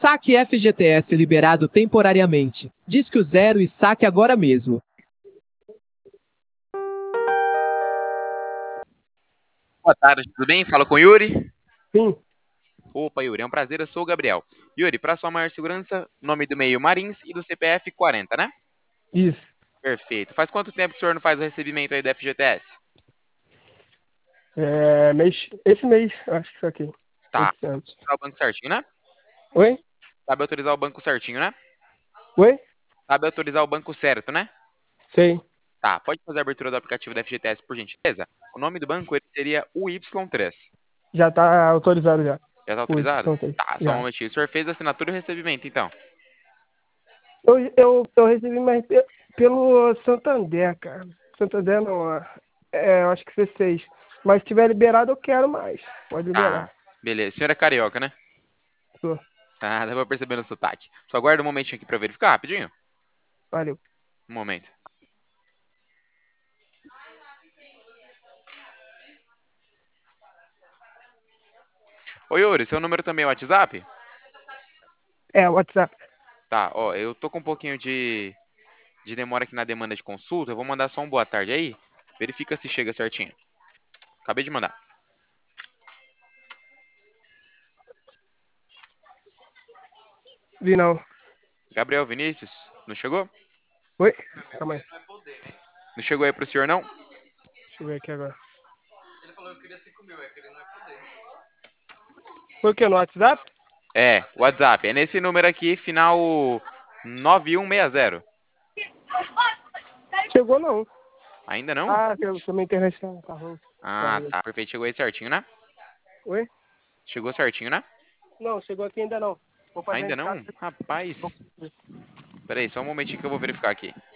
Saque FGTS liberado temporariamente. Diz que o zero e saque agora mesmo. Boa tarde, tudo bem? Fala com o Yuri. Sim, Opa, Yuri, é um prazer, eu sou o Gabriel. Yuri, para sua maior segurança, nome do meio Marins e do CPF 40, né? isso. Perfeito. Faz quanto tempo que o senhor não faz o recebimento aí do FGTS? Esse mês, acho que isso aqui. Tá. 800. Autorizar o banco certinho, né? Oi? Sabe autorizar o banco certinho, né? Oi? Sabe autorizar o banco certo, né? Sei. Tá, pode fazer a abertura do aplicativo da FGTS, por gentileza? O nome do banco ele seria o Y3. Já tá autorizado já. Já tá O autorizado? Y3. Tá, só um Já. momentinho. O senhor fez a assinatura e o recebimento, então? Eu recebi mais pelo Santander, cara. Santander não, eu acho que C6. Mas se tiver liberado, eu quero mais. Pode Tá, liberar. beleza. O senhor é carioca, né? Tô. Tá, dá pra perceber no sotaque. Só aguarda um momentinho aqui pra verificar, rapidinho. Valeu. Um momento. Oi, Yuri, seu número também é o WhatsApp? É, WhatsApp. Tá, ó, eu tô com um pouquinho de demora aqui na demanda de consulta. Eu vou mandar só um boa tarde aí. Verifica se chega certinho. Acabei de mandar. Vi não. Gabriel Vinícius, não chegou? Oi? Calma aí. Não chegou aí pro senhor, não? Deixa eu ver aqui agora. Foi o que? No WhatsApp? É, WhatsApp. É nesse número aqui, final 9160. Chegou não. Ainda não? Ah, eu minha internet tá ruim. Ah, tá. Perfeito. Chegou aí certinho, né? Oi? Chegou certinho, né? Não, chegou aqui ainda não. Vou fazer a Ainda não? entrada. Rapaz. Pera aí, só um momentinho que eu vou verificar aqui.